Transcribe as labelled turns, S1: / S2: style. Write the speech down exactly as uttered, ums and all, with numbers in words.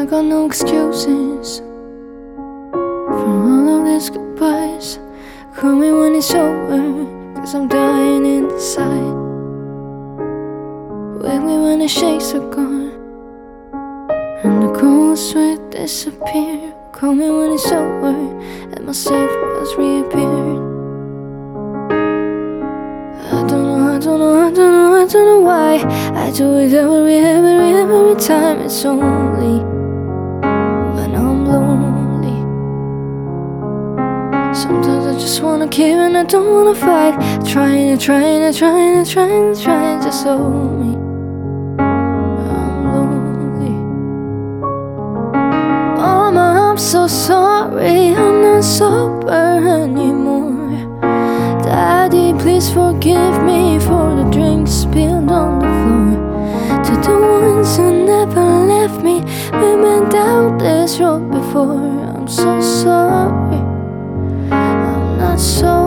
S1: got no excuses for all of these goodbyes. Call me when it's over, cause I'm dying inside. Wake me when the shakes are gone and the cold sweat disappear. Call me when it's over and my safe was reappeared. I don't know, I don't know, I don't know, I don't know why I do it every, every, every time. It's only when I'm lonely. Sometimes I just wanna give and I don't wanna fight. Trying to, trying to, trying to, trying to, trying to hold me. I'm lonely. Mama, I'm so sorry, I'm not sober anymore. Daddy, please forgive me for the drinks spilled on the floor. To the ones who never left me, we've been down this road before. I'm so sorry, I'm not sorry.